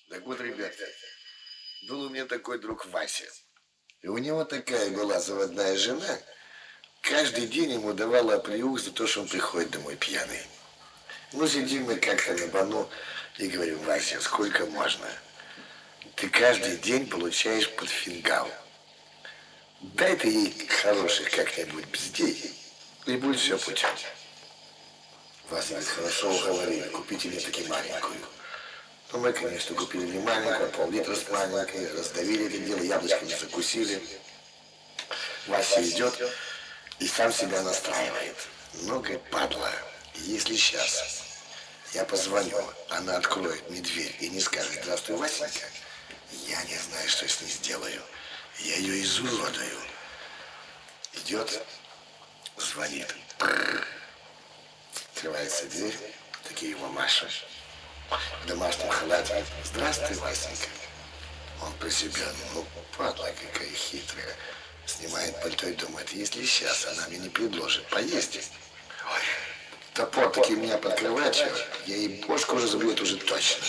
Так вот, ребят, был у меня такой друг Вася. И у него такая была заводная жена. Каждый день ему давала оплеух за то, что он приходит домой пьяный. Ну, сидим мы как-то на бану и говорим: Вася, сколько можно? Ты каждый день получаешь под фингал. Дай ты ей хороших как-нибудь бздей, и будет все путем. Вася говорит: хорошо уговорили, купите мне таки маленькую. Ну, мы, конечно, купили не маленькую, а пол-литра с маленькой, раздавили это дело, яблочками закусили. Вася идет и сам себя настраивает. Ну, говорит, падла, если сейчас я позвоню, она откроет мне дверь и не скажет: здравствуй, Васенька, я не знаю, что с ней сделаю. Я ее изуродую. Идет, звонит. Открывается дверь, такие мамаши в домашнем халате. Здравствуй, Васенька. Он про себя: ну, падла какая хитрая. Снимает пальто и думает: если сейчас она мне не предложит поесть, ой, топор таки меня под кроватью, я ей бошку разобьет уже точно.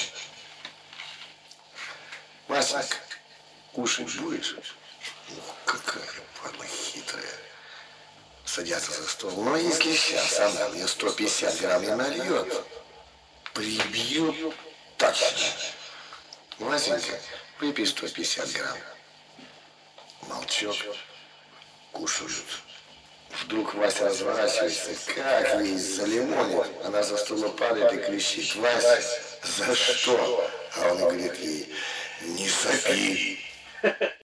Васенька, кушать будешь? Ух, какая падла хитрая. Садятся за стол. Но если сейчас она мне 150 грамм не нальет, прибью точно. Васенька, выпей 150 грамм. Молчок. Кушают. Вдруг Вася разворачивается, как ей залимонит. Она за стула падает и кричит: Вася, за что? А он говорит ей: не сопи.